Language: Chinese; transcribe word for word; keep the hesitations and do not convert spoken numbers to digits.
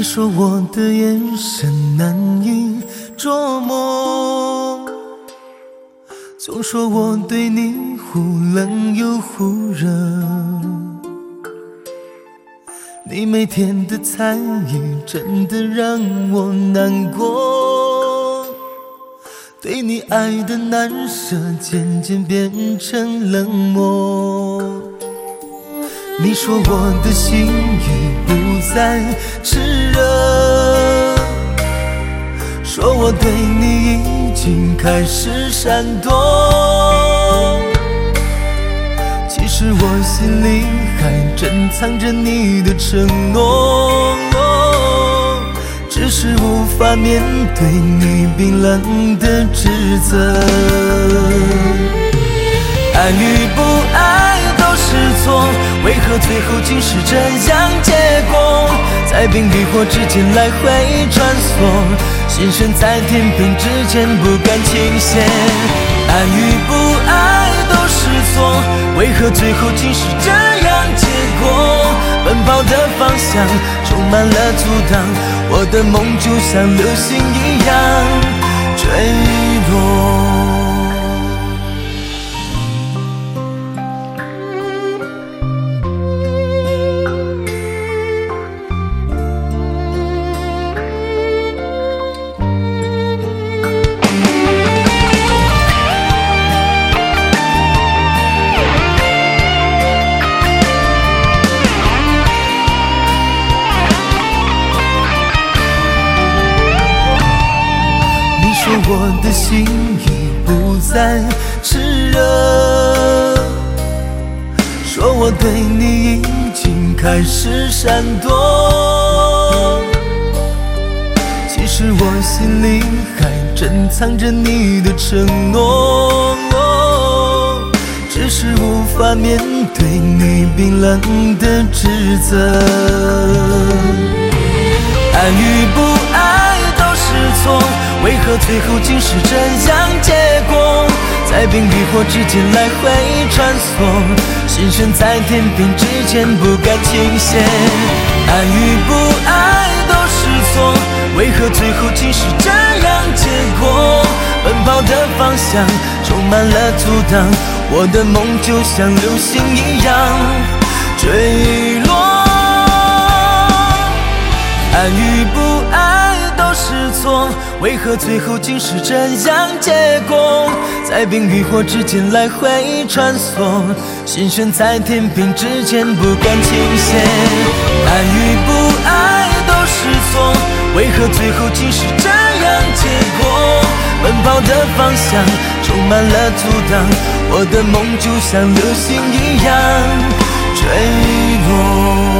你说我的眼神难以捉摸，总说我对你忽冷又忽热，你每天的参与真的让我难过，对你爱的难舍渐渐变成冷漠。你说我的心已不再炽热，说我对你已经开始闪躲，其实我心里还珍藏着你的承诺，只是无法面对你冰冷的指责。爱与不爱都是错，为何最后竟是这样结果？在冰与火之间来回穿梭，心悬在天平之间不敢倾斜。爱与不爱都是错，为何最后竟是这样结果？奔跑的方向充满了阻挡，我的梦就像流星一样坠落。我的心已不再炽热，说我对你已经开始闪躲，其实我心里还珍藏着你的承诺，只是无法面对你冰冷的指责。爱与不爱都是错，为何最后竟是这样结果？在冰与火之间来回穿梭，心悬在天平之间不敢倾斜。爱与不爱都是错，为何最后竟是这样结果？奔跑的方向充满了阻挡，我的梦就像流星一样坠落。爱与不爱都是错，为何最后竟是这样结果？在冰与火之间来回穿梭，心悬在天平之间不敢倾斜。爱与不爱都是错，为何最后竟是这样结果？奔跑的方向充满了阻挡，我的梦就像流星一样坠落。